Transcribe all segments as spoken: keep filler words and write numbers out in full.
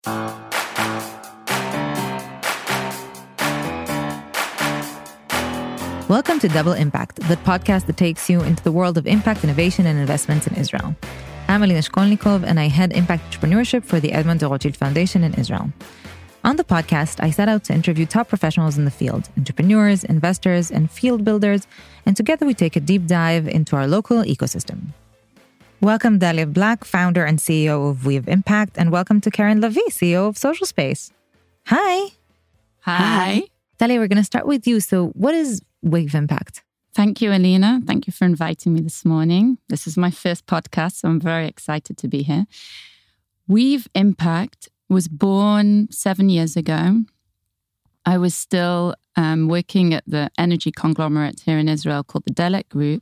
Welcome to Double Impact, the podcast that takes you into the world of impact, innovation, and investments in Israel. I'm Alina Shkolnikov, and I head impact entrepreneurship for the Edmond de Rothschild Foundation in Israel. On the podcast, I set out to interview top professionals in the field, entrepreneurs, investors, and field builders, and together we take a deep dive into our local ecosystem. Welcome, Dalia Black, founder and C E O of We Have Impact, and welcome to Karen Lavie, C E O of Social Space. Hi. Hi. Dalia, we're going to start with you. So what is We Have Impact? Thank you, Alina. Thank you for inviting me this morning. This is my first podcast, so I'm very excited to be here. We Have Impact was born seven years ago. I was still um, working at the energy conglomerate here in Israel called the Delek Group.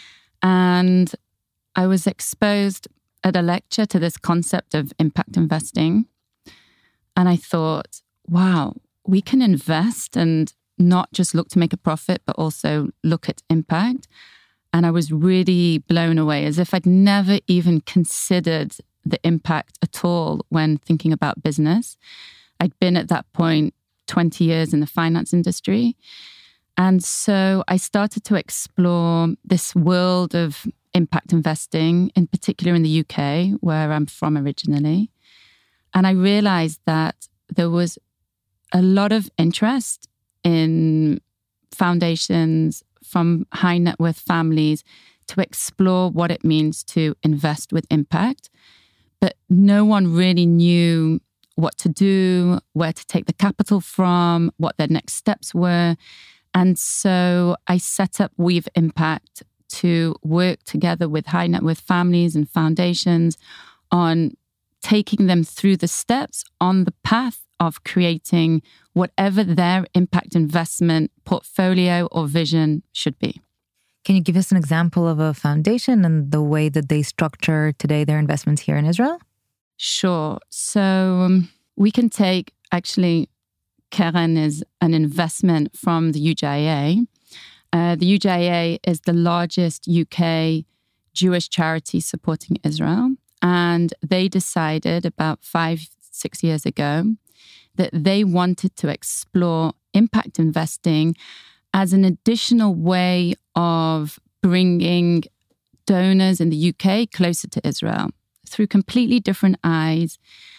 And I was exposed at a lecture to this concept of impact investing. And I thought, wow, we can invest and not just look to make a profit, but also look at impact. And I was really blown away, as if I'd never even considered the impact at all when thinking about business. I'd been at that point twenty years in the finance industry. And so I started to explore this world of impact investing, in particular in the U K, where I'm from originally. And I realized that there was a lot of interest in foundations from high net worth families to explore what it means to invest with impact. But no one really knew what to do, where to take the capital from, what their next steps were. And so I set up We Have Impact to work together with high net worth families and foundations on taking them through the steps on the path of creating whatever their impact investment portfolio or vision should be. Can you give us an example of a foundation and the way that they structure today their investments here in Israel? Sure. So um, we can take, actually, Keren is an investment from the U J A. Uh, the U J A is the largest U K Jewish charity supporting Israel. And they decided about five, six years ago that they wanted to explore impact investing as an additional way of bringing donors in the U K closer to Israel through completely different eyes.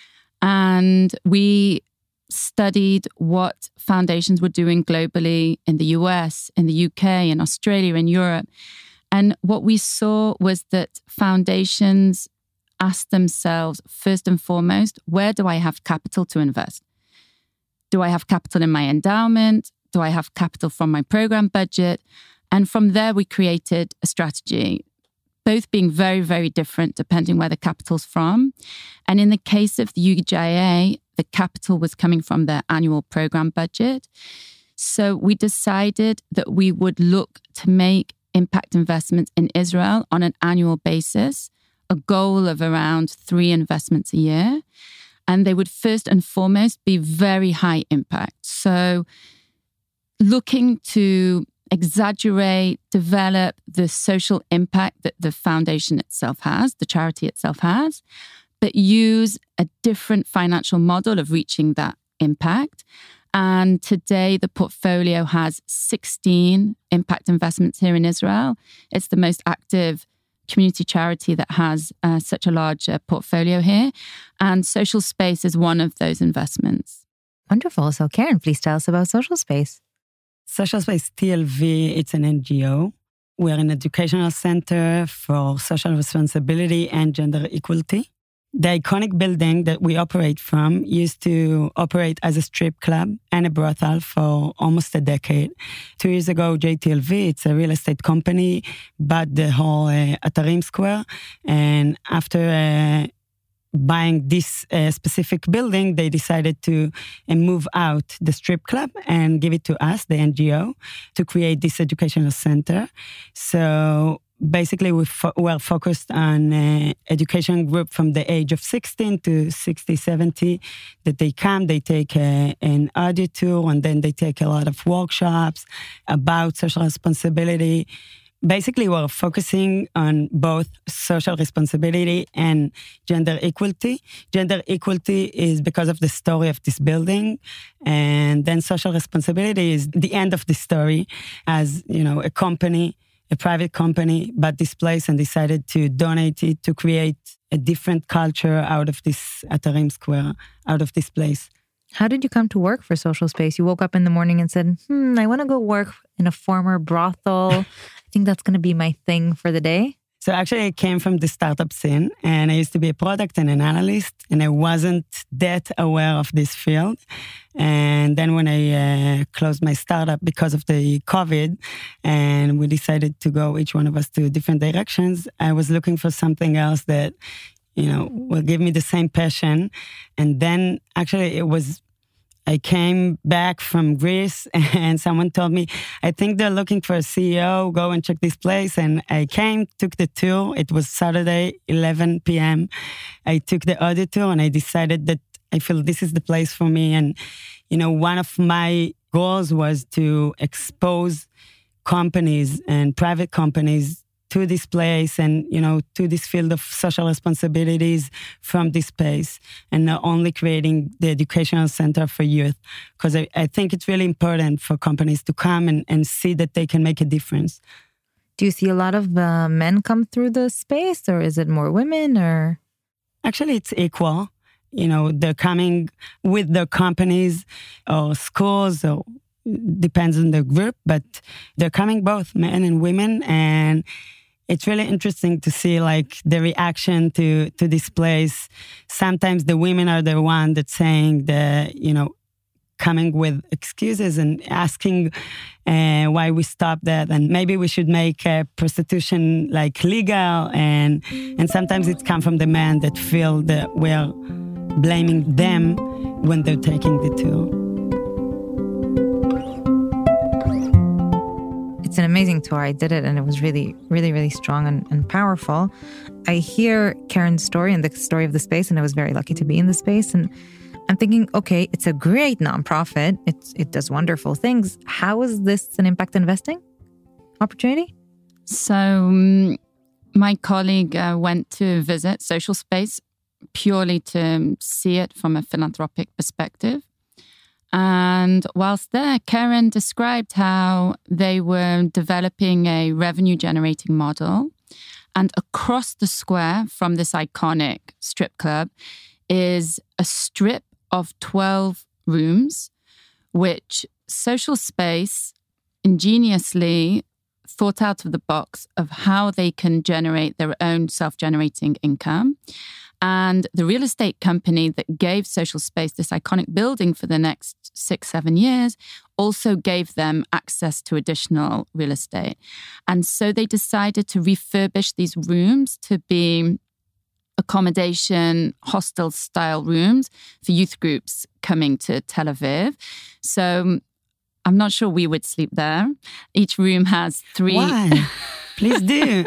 And we studied what foundations were doing globally in the U S, in the U K, in Australia, in Europe. And what we saw was that foundations asked themselves, first and foremost, where do I have capital to invest? Do I have capital in my endowment? Do I have capital from my program budget? And from there, we created a strategy, both being very, very different depending where the capital's from. And in the case of the U J A, the capital was coming from their annual program budget. So we decided that we would look to make impact investments in Israel on an annual basis, a goal of around three investments a year. And they would first and foremost be very high impact. So looking to exaggerate, develop the social impact that the foundation itself has, the charity itself has, but use a different financial model of reaching that impact. And today the portfolio has sixteen impact investments here in Israel. It's the most active community charity that has uh, such a large uh, portfolio here. And Social Space is one of those investments. Wonderful. So Karen, please tell us about Social Space. Social Space T L V, it's an N G O. We're an educational center for social responsibility and gender equality. The iconic building that we operate from used to operate as a strip club and a brothel for almost a decade. Two years ago, J T L V, it's a real estate company, bought the whole uh, Atarim Square. And after uh, buying this uh, specific building, they decided to uh, move out the strip club and give it to us, the N G O, to create this educational center. So basically, we fo- were focused on uh, education group from the age of sixteen to sixty, seventy, that they come, they take a, an audio tour, and then they take a lot of workshops about social responsibility. basically we're focusing on both social responsibility and gender equality. Gender equality is because of the story of this building, and then social responsibility is the end of the story, as you know, a company, a private company, bought this place and decided to donate it to create a different culture out of this Atarim Square, out of this place. How did you come to work for Social Space? You woke up in the morning and said, hmm, I want to go work in a former brothel. I think that's going to be my thing for the day. So actually I came from the startup scene, and I used to be a product and an analyst, and I wasn't that aware of this field. And then when I uh, closed my startup because of the COVID, and we decided to go each one of us to different directions, I was looking for something else that, you know, will give me the same passion. And then actually it was, I came back from Greece and someone told me, I think they're looking for a C E O, go and check this place. And I came, took the tour. It was Saturday, eleven p.m. I took the audit tour and I decided that I feel this is the place for me. And, you know, one of my goals was to expose companies and private companies to this place and, you know, to this field of social responsibilities from this space, and not only creating the educational center for youth. Because I, I think it's really important for companies to come and, and see that they can make a difference. Do you see a lot of uh, men come through the space, or is it more women, or? Actually, it's equal. You know, they're coming with their companies or schools, or depends on the group, but they're coming both men and women. And it's really interesting to see like the reaction to, to this place. Sometimes the women are the one that's saying the, you know, coming with excuses and asking uh, why we stop that, and maybe we should make uh, prostitution like legal. And and sometimes it's come from the men that feel that we're blaming them when they're taking the tour. It's an amazing tour. I did it and it was really, really, really strong and, and powerful. I hear Karen's story and the story of the space, and I was very lucky to be in the space. And I'm thinking, okay, it's a great nonprofit. It's, it does wonderful things. How is this an impact investing opportunity? So um, my colleague uh, went to visit Social Space purely to see it from a philanthropic perspective. And whilst there, Karen described how they were developing a revenue-generating model. And across the square from this iconic strip club is a strip of twelve rooms, which Social Space ingeniously thought out of the box of how they can generate their own self-generating income. And the real estate company that gave Social Space this iconic building for the next six, seven years also gave them access to additional real estate. And so they decided to refurbish these rooms to be accommodation, hostel-style rooms for youth groups coming to Tel Aviv. So I'm not sure we would sleep there. Each room has three... Why? Please do.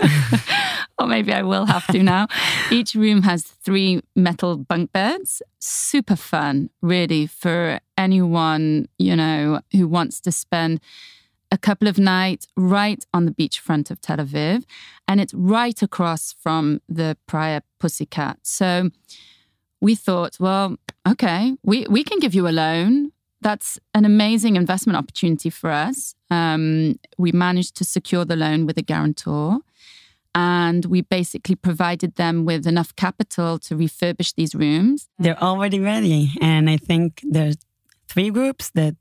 Or maybe I will have to now. Each room has three metal bunk beds. Super fun, really, for anyone, you know, who wants to spend a couple of nights right on the beachfront of Tel Aviv. And it's right across from the Praia Pussycat. So we thought, well, okay, we, we can give you a loan. That's an amazing investment opportunity for us. Um, we managed to secure the loan with a guarantor. And we basically provided them with enough capital to refurbish these rooms. They're already ready. And I think there's three groups that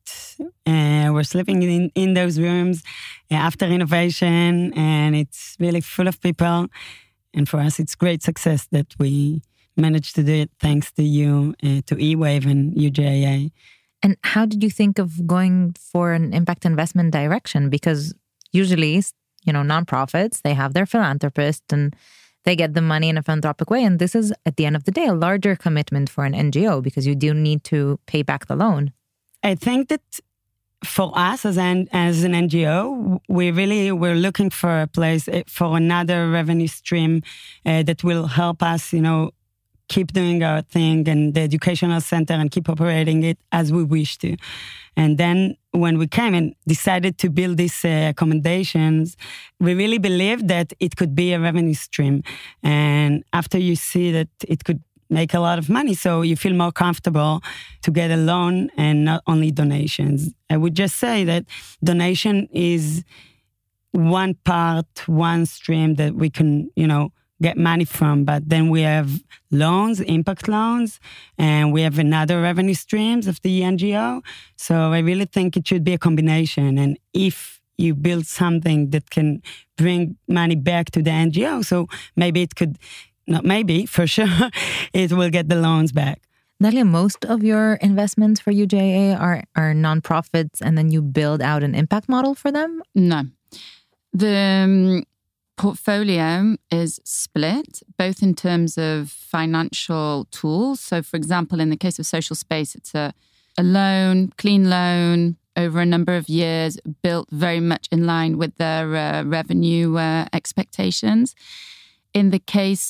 uh, were sleeping in, in those rooms after renovation. And it's really full of people. And for us, it's great success that we managed to do it thanks to you, uh, to E-Wave and U J I A. And how did you think of going for an impact investment direction? Because usually, you know, nonprofits, they have their philanthropist and they get the money in a philanthropic way. And this is, at the end of the day, a larger commitment for an N G O because you do need to pay back the loan. I think that for us as an, as an N G O, we really were looking for a place, for another revenue stream uh, that will help us, you know, keep doing our thing and the educational center and keep operating it as we wish to. And then when we came and decided to build these uh, accommodations, we really believed that it could be a revenue stream. And after you see that it could make a lot of money, so you feel more comfortable to get a loan and not only donations. I would just say that donation is one part, one stream that we can, you know, get money from, but then we have loans, impact loans, and we have another revenue streams of the N G O. So I really think it should be a combination. And if you build something that can bring money back to the N G O, so maybe it could, not maybe, for sure, it will get the loans back. Dalia, most of your investments for U J A are, are nonprofits, and then you build out an impact model for them? No. The um, portfolio is split, both in terms of financial tools. So, for example, in the case of Social Space, it's a, a loan, clean loan, over a number of years, built very much in line with their uh, revenue uh, expectations. In the case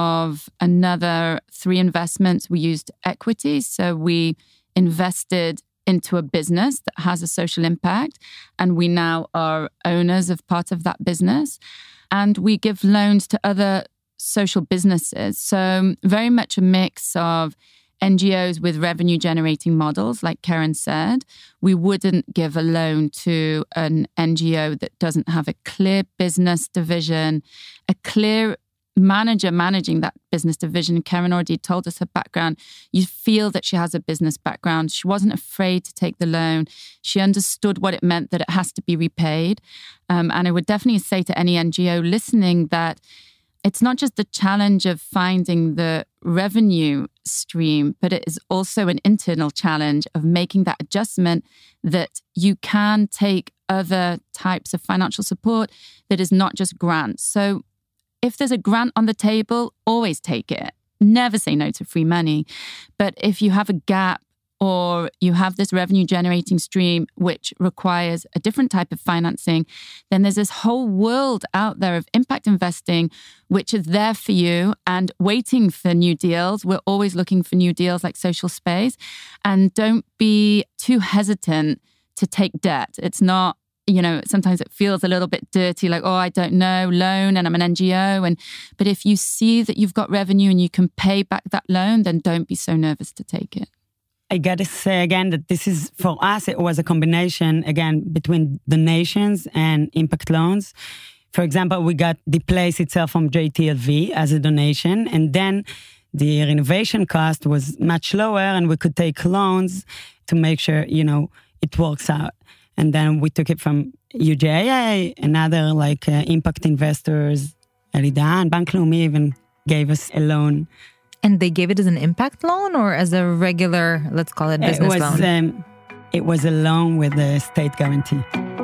of another three investments, we used equity. So we invested into a business that has a social impact, and we now are owners of part of that business. And we give loans to other social businesses. So very much a mix of N G Os with revenue generating models, like Keren said. We wouldn't give a loan to an N G O that doesn't have a clear business division, a clear manager managing that business division. Keren already told us her background. You feel that she has a business background. She wasn't afraid to take the loan. She understood what it meant that it has to be repaid. Um, and I would definitely say to any N G O listening that it's not just the challenge of finding the revenue stream, but it is also an internal challenge of making that adjustment that you can take other types of financial support that is not just grants. So if there's a grant on the table, always take it. Never say no to free money. But if you have a gap or you have this revenue generating stream which requires a different type of financing, then there's this whole world out there of impact investing which is there for you and waiting for new deals. We're always looking for new deals like Social Space. And don't be too hesitant to take debt. It's not, you know, sometimes it feels a little bit dirty, like, oh, I don't know, loan, and I'm an N G O. And but if you see that you've got revenue and you can pay back that loan, then don't be so nervous to take it. I got to say again that this is, for us, it was a combination, again, between donations and impact loans. For example, we got the place itself from J T L V as a donation, and then the renovation cost was much lower, and we could take loans to make sure, you know, it works out. And then we took it from U J A and other like uh, impact investors. Elidan, Bank Leumi even gave us a loan. And they gave it as an impact loan or as a regular, let's call it business it was, loan? Um, it was a loan with a state guarantee.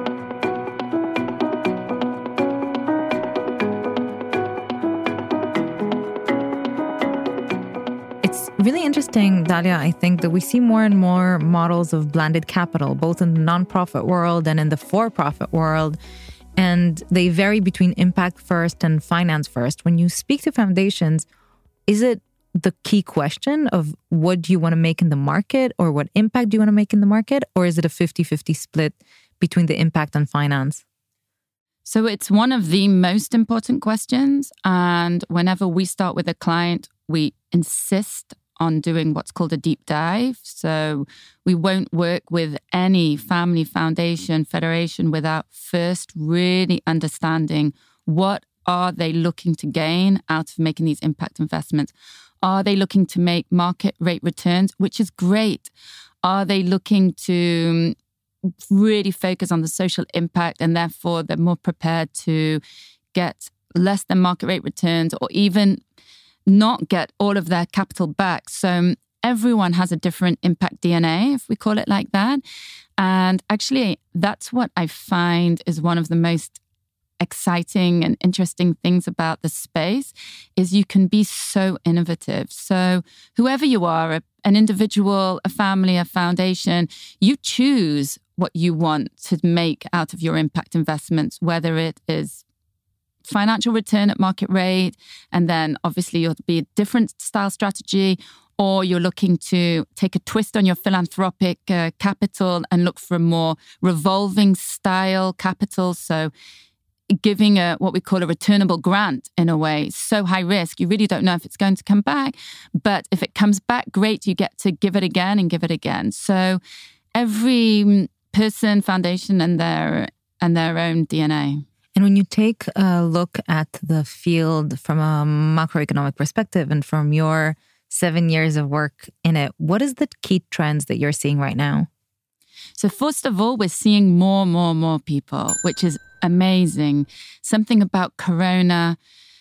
It's really interesting, Dalia, I think that we see more and more models of blended capital, both in the nonprofit world and in the for-profit world. And they vary between impact first and finance first. When you speak to foundations, is it the key question of what do you want to make in the market or what impact do you want to make in the market? Or is it a fifty-fifty split between the impact and finance? So it's one of the most important questions. And whenever we start with a client, we insist on doing what's called a deep dive. So we won't work with any family, foundation, federation without first really understanding what are they looking to gain out of making these impact investments. Are they looking to make market rate returns, which is great? Are they looking to really focus on the social impact and therefore they're more prepared to get less than market rate returns or even not get all of their capital back? So everyone has a different impact D N A, if we call it like that. And actually, that's what I find is one of the most exciting and interesting things about the space is you can be so innovative. So whoever you are, a, an individual, a family, a foundation, you choose what you want to make out of your impact investments, whether it is financial return at market rate, and then obviously you'll be a different style strategy, or you're looking to take a twist on your philanthropic uh, capital and look for a more revolving style capital. So giving a what we call a returnable grant in a way, so high risk, you really don't know if it's going to come back. But if it comes back, great, you get to give it again and give it again. So every person, foundation, and their and their own D N A. And when you take a look at the field from a macroeconomic perspective and from your seven years of work in it, what is the key trends that you're seeing right now? So first of all, we're seeing more, more, more people, which is amazing. Something about Corona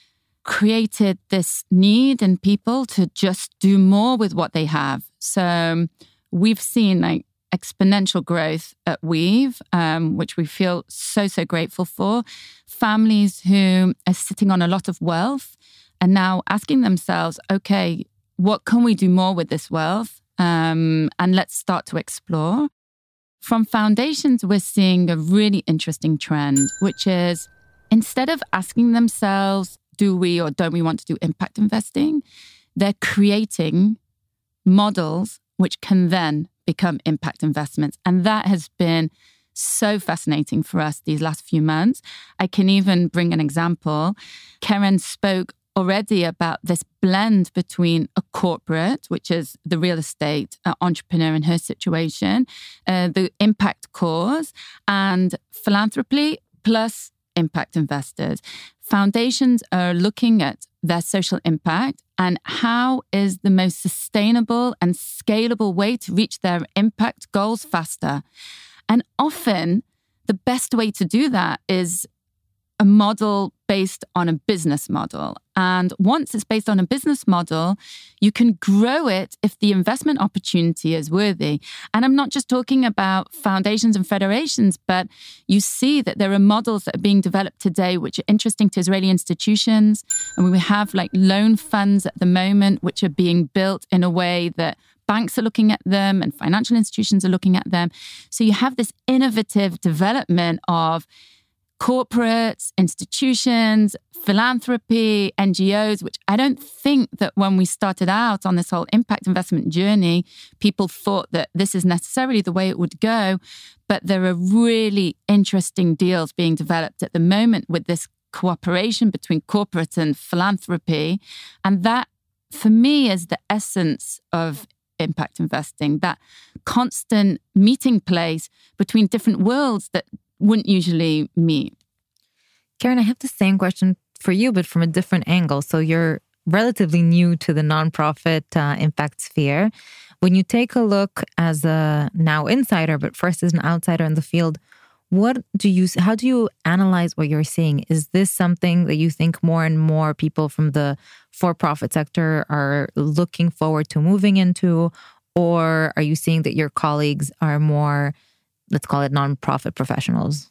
created this need in people to just do more with what they have. So we've seen like exponential growth at Weave, um, which we feel so, so grateful for. Families who are sitting on a lot of wealth are now asking themselves, okay, what can we do more with this wealth? Um, and let's start to explore. From foundations, we're seeing a really interesting trend, which is instead of asking themselves, do we or don't we want to do impact investing, they're creating models which can then become impact investments. And that has been so fascinating for us these last few months. I can even bring an example. Keren spoke already about this blend between a corporate, which is the real estate uh, entrepreneur in her situation, uh, the impact cause, and philanthropy plus impact investors. Foundations are looking at their social impact and how is the most sustainable and scalable way to reach their impact goals faster. And often the best way to do that is a model based on a business model. And once it's based on a business model, you can grow it if the investment opportunity is worthy. And I'm not just talking about foundations and federations, but you see that there are models that are being developed today which are interesting to Israeli institutions. And we have like loan funds at the moment which are being built in a way that banks are looking at them and financial institutions are looking at them. So you have this innovative development of corporates, institutions, philanthropy, N G Os, which I don't think that when we started out on this whole impact investment journey, people thought that this is necessarily the way it would go. But there are really interesting deals being developed at the moment with this cooperation between corporate and philanthropy. And that, for me, is the essence of impact investing, that constant meeting place between different worlds that wouldn't usually meet. Keren, I have the same question for you, but from a different angle. So you're relatively new to the nonprofit uh, impact sphere. When you take a look as a now insider, but first as an outsider in the field, what do you, how do you analyze what you're seeing? Is this something that you think more and more people from the for-profit sector are looking forward to moving into? Or are you seeing that your colleagues are more, let's call it nonprofit professionals?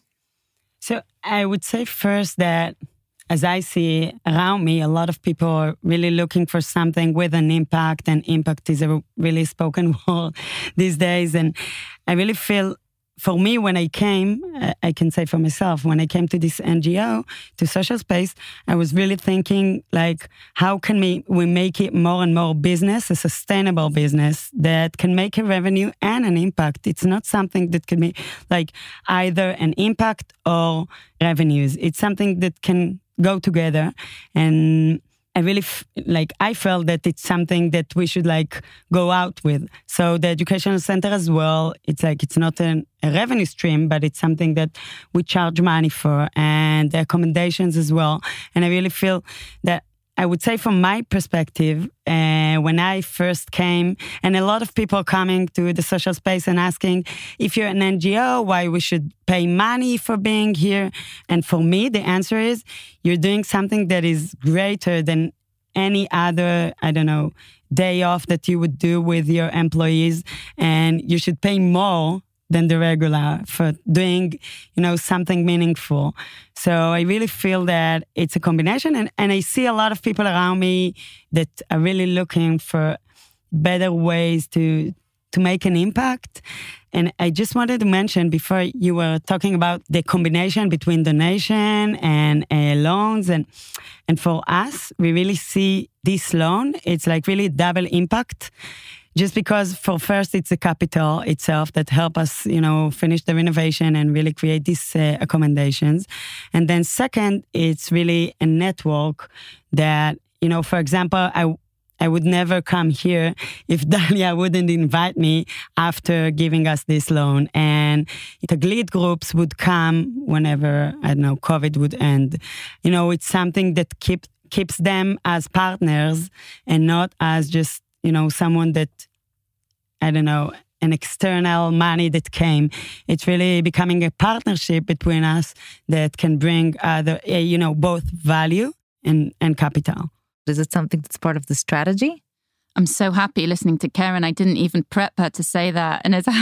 So I would say first that as I see around me, a lot of people are really looking for something with an impact, and impact is a really spoken word these days. And I really feel, for me, when I came, I can say for myself, when I came to this N G O, to Social Space, I was really thinking, like, how can we, we make it more and more business, a sustainable business that can make a revenue and an impact. It's not something that can be like either an impact or revenues. It's something that can go together. And I really, f- like, I felt that it's something that we should, like, go out with. So the educational center as well, it's like, it's not an, a revenue stream, but it's something that we charge money for, and the accommodations as well. And I really feel that, I would say from my perspective, uh, when I first came, and a lot of people coming to the Social Space and asking, if you're an N G O, why we should pay money for being here? And for me, the answer is, you're doing something that is greater than any other, I don't know, day off that you would do with your employees, and you should pay more than the regular for doing, you know, something meaningful. So I really feel that it's a combination. And, and I see a lot of people around me that are really looking for better ways to to make an impact. And I just wanted to mention, before you were talking about the combination between donation and uh, loans, and and for us, we really see this loan, it's like really double impact. Just because for first, it's the capital itself that help us, you know, finish the renovation and really create these uh, accommodations. And then second, it's really a network that, you know, for example, I I would never come here if Dalia wouldn't invite me after giving us this loan. And Taglit groups would come whenever, I don't know, COVID would end. You know, it's something that keep, keeps them as partners and not as just, you know, someone that, I don't know, an external money that came. It's really becoming a partnership between us that can bring other, you know, both value and, and capital. Is it something that's part of the strategy? I'm so happy listening to Keren. I didn't even prep her to say that. And it's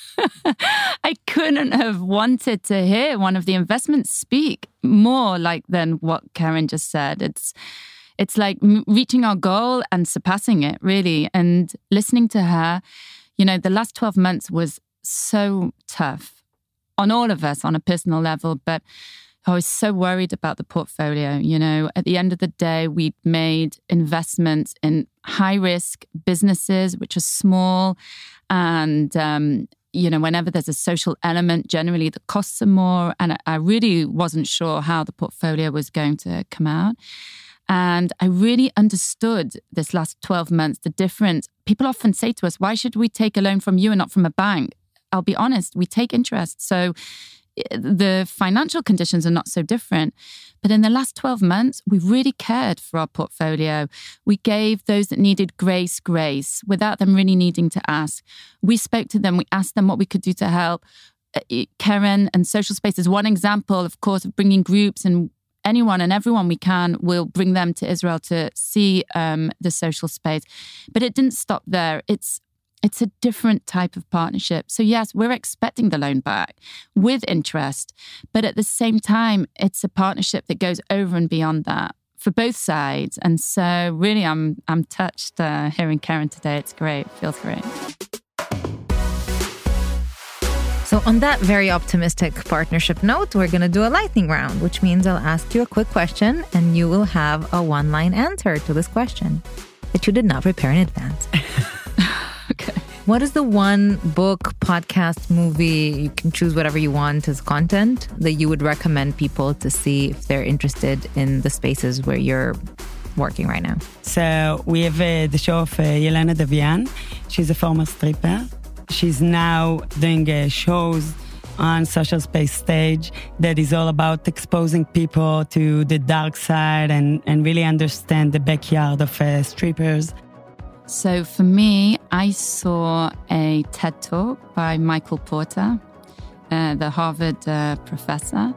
I couldn't have wanted to hear one of the investments speak more like than what Keren just said. It's it's like reaching our goal and surpassing it, really. And listening to her, you know, the last twelve months was so tough on all of us on a personal level, but I was so worried about the portfolio. You know, at the end of the day, we'd made investments in high-risk businesses, which are small. And, um, you know, whenever there's a social element, generally the costs are more. And I really wasn't sure how the portfolio was going to come out. And I really understood this last twelve months, the difference. People often say to us, why should we take a loan from you and not from a bank? I'll be honest, we take interest. So the financial conditions are not so different. But in the last twelve months, we really cared for our portfolio. We gave those that needed grace, grace, without them really needing to ask. We spoke to them. We asked them what we could do to help. Keren and Social Space is one example, of course, of bringing groups, and anyone and everyone we can, will bring them to Israel to see um, the Social Space. But it didn't stop there. It's It's a different type of partnership. So yes, we're expecting the loan back with interest, but at the same time, it's a partnership that goes over and beyond that for both sides. And so really, I'm I'm touched uh, hearing Keren today. It's great. It feels great. So on that very optimistic partnership note, we're going to do a lightning round, which means I'll ask you a quick question and you will have a one-line answer to this question that you did not prepare in advance. Okay. What is the one book, podcast, movie, you can choose whatever you want as content, that you would recommend people to see if they're interested in the spaces where you're working right now? So we have uh, the show of uh, Yelena Davian. She's a former stripper. She's now doing uh, shows on Social Space stage that is all about exposing people to the dark side and, and really understand the backyard of uh, strippers. So for me, I saw a TED Talk by Michael Porter, uh, the Harvard uh, professor,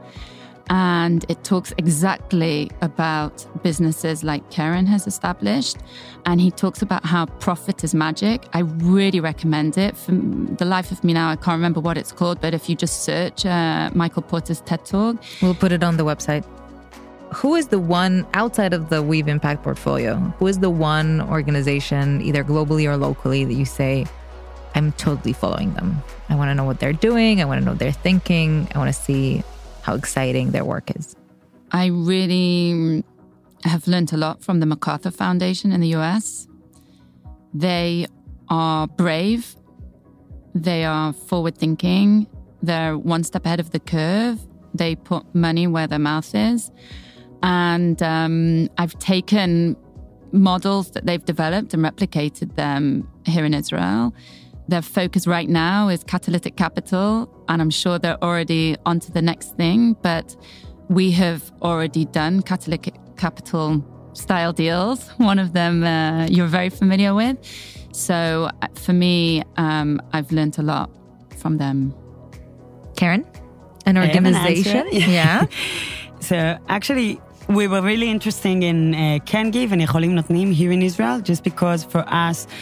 and it talks exactly about businesses like Keren has established, and he talks about how profit is magic. I really recommend it. For the life of me now, I can't remember what it's called, but if you just search uh, Michael Porter's TED Talk. We'll put it on the website. Who is the one, outside of the Weave Impact portfolio, who is the one organization, either globally or locally, that you say, I'm totally following them? I want to know what they're doing. I want to know what they're thinking. I want to see how exciting their work is. I really have learned a lot from the MacArthur Foundation in the U S. They are brave. They are forward-thinking. They're one step ahead of the curve. They put money where their mouth is. And um, I've taken models that they've developed and replicated them here in Israel. Their focus right now is catalytic capital, and I'm sure they're already onto the next thing. But we have already done catalytic capital style deals. One of them uh, you're very familiar with. So for me, um, I've learned a lot from them. Keren? An organization? An yeah. So actually, we were really interested in uh, Can Give and Yecholim Notnim here in Israel, just because for us,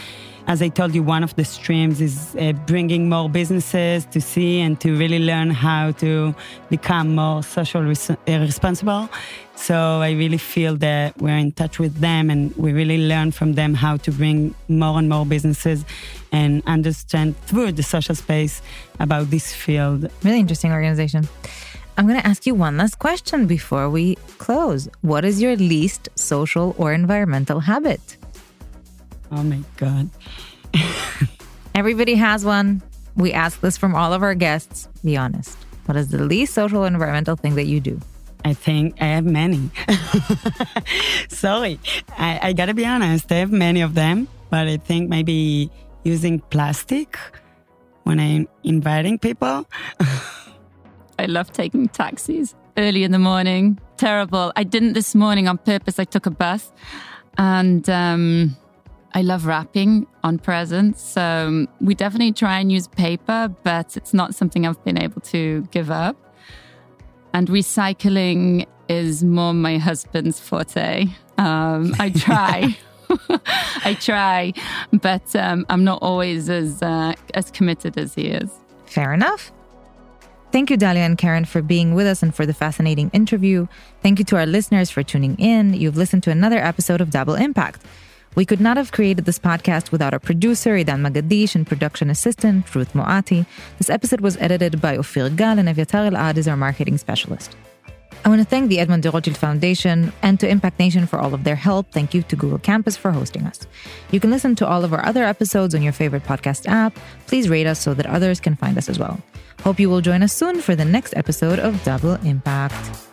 As I told you, one of the streams is uh, bringing more businesses to see and to really learn how to become more social res- uh, responsible. So I really feel that we're in touch with them and we really learn from them how to bring more and more businesses and understand through the social space about this field. Really interesting organization. I'm going to ask you one last question before we close. What is your least social or environmental habit? Oh my God. Everybody has one. We ask this from all of our guests. Be honest. What is the least social or environmental thing that you do? I think I have many. Sorry. I, I got to be honest. I have many of them. But I think maybe using plastic when I'm inviting people. I love taking taxis early in the morning. Terrible. I didn't this morning on purpose. I took a bus. And um, I love wrapping on presents. So um, we definitely try and use paper, but it's not something I've been able to give up. And recycling is more my husband's forte. Um, I try. I try, but um, I'm not always as uh, as committed as he is. Fair enough. Thank you, Dalia and Keren, for being with us and for the fascinating interview. Thank you to our listeners for tuning in. You've listened to another episode of Double Impact. We could not have created this podcast without our producer, Idan Magadish, and production assistant, Ruth Moati. This episode was edited by Ophir Gal, and Aviatar El-Ad is our marketing specialist. I want to thank the Edmond de Rothschild Foundation and to Impact Nation for all of their help. Thank you to Google Campus for hosting us. You can listen to all of our other episodes on your favorite podcast app. Please rate us so that others can find us as well. Hope you will join us soon for the next episode of Double Impact.